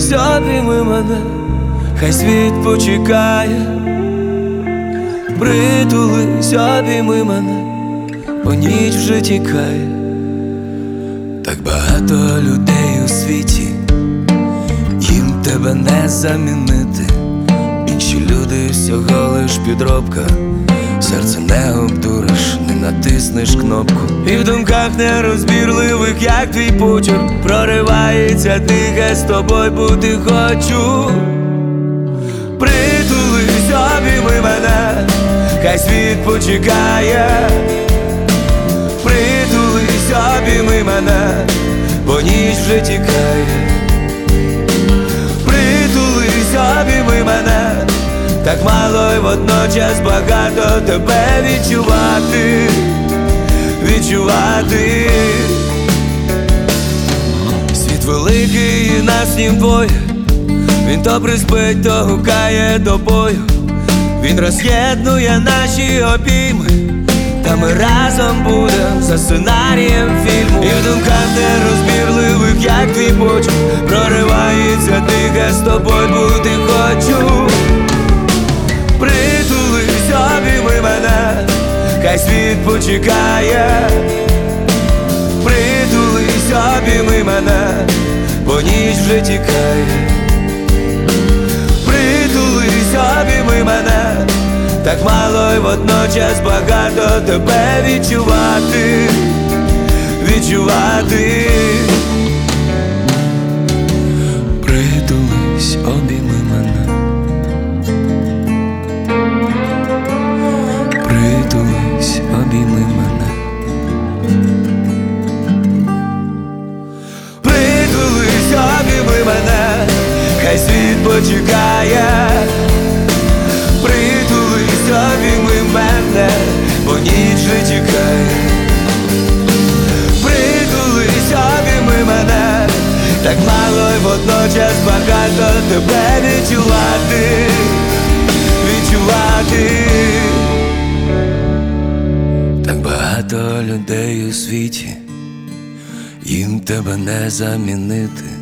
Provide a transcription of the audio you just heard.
Притулись, обійми мене, хай світ почекає. Притулись, обійми мене, бо ніч вже тікає. Так багато людей у світі, їм тебе не замінити. Інші люди всього лиш підробка, серце не обдуриш, не натиснеш кнопку. І в думках нерозбірливих, як твій почерк, проривається тихе, з тобою бути хочу. Притулись, обійми мене, хай світ почекає. Притулись, обійми мене, бо ніч вже тікає. Притулись, обійми мене, так мало й водночас багато тебе відчувати, відчувати. Світ великий і нас в нім двоє, він то приспить, то гукає до бою. Він роз'єднує наші обійми, та ми разом будем за сценарієм фільму. І в думках нерозбірливих, як твій почерк, проривається тихе, з тобою бути хочу. Притулись, обійми мене, хай світ почекає. Притулись, обійми мене, бо ніч вже тікає. Притулись, обійми мене, так мало й водночас багато тебе відчувати, відчувати. Притулись, обійми мене. Притулись, обійми мене. Притулись, обійми мене, хай світ почекає. Притулись, обійми мене, бо ніч вже тікає. Притулись, обійми мене, так мало й водночас багато тебе відчувати, відчувати. Так багато людей у світі, їм тебе не замінити.